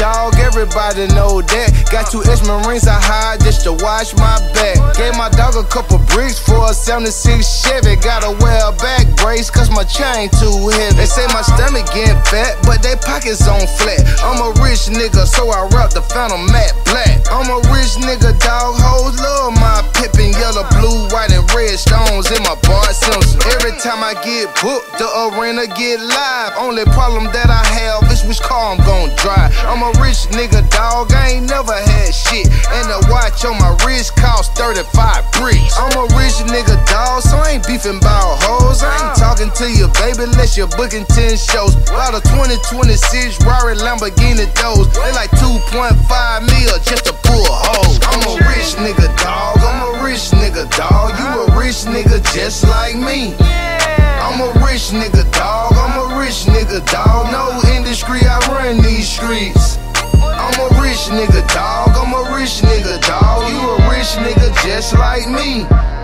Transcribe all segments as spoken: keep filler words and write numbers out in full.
dog, everybody know that. Got two ex-marines I hired just to watch my back. Gave my dog a couple bricks for a seventy-six Chevy. Gotta wear a back brace cause my chain too heavy. They say my stomach getting fat, but they pockets on flat. I'm a rich nigga, so I rap the Phantom matte black. I'm a rich nigga, dog, hoes love my Pippin, yellow, blue, white, and red stones in my Bart Simpson. Every time I get booked, the arena get live. Only problem that I have is which car I'm gon' drive. I'm a rich nigga, dog, I ain't never had shit. And the watch on my wrist cost thirty-five bricks. I'm a rich nigga, dog, so I ain't beefing about hoes. I ain't talking to you, baby, unless you're booking ten shows. About a twenty twenty-six Rari Lamborghini doors. They like two point five mil just to pull hoes. I'm a rich nigga, dog, I'm a rich nigga, dog. You a rich nigga just like me. I'm a rich nigga, dog, I'm a rich nigga, dog. No industry, I run these streets. I'm a rich nigga, dog, I'm a rich nigga, dog. You a rich nigga just like me.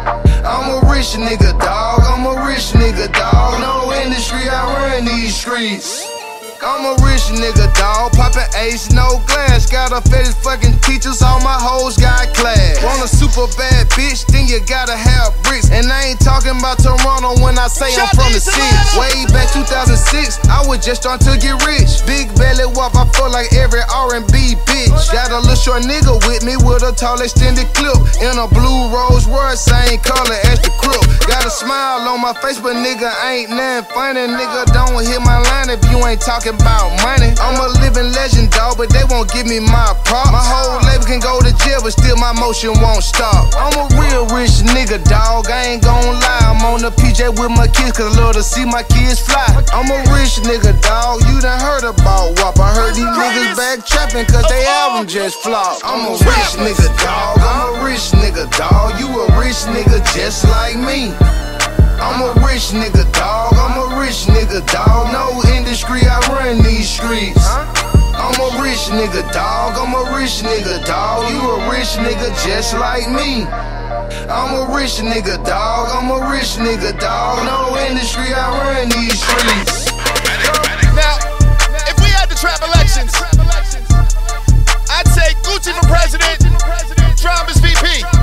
I'm a rich nigga, dog, I'm a rich nigga, dog. No industry, I run these streets. I'm a rich nigga, dog, poppin' ace, no glass. Got a fetish fucking teachers, all my hoes got class. Want a super bad bitch, then you gotta have bricks. And I ain't talking about Toronto when I say I'm from the six. Way back two thousand six, I was just starting to get rich. Big belly wop, I feel like every R and B bitch. Got a little short nigga with me with a tall extended clip. In a blue Rolls Royce, same color as the crib. Got a smile on my face, but nigga ain't nothing funny. Nigga, don't hit my line if you ain't talking about money. I'm a living legend, dog, but they won't give me my props. My whole label can go to jail, but still my motion won't stop. I'm a real rich nigga, dog, I ain't gon' lie. I'm on the P J with my kids, cause I love to see my kids fly. I'm a rich nigga, dog, you done heard about W A P. I heard these niggas back trapping, cause they album just flopped. I'm a rich nigga, dog, I'm a rich nigga, dog. You a rich nigga just like me. I'm a rich nigga, dog, I'm a rich nigga, dog. No industry, I run these streets. I'm a rich nigga, dog, I'm a rich nigga, dog. You a rich nigga just like me. I'm a rich nigga, dog, I'm a rich nigga, dog. No industry, I run these streets. Now, if we had the trap elections, I'd say Gucci for president, Trump is V P.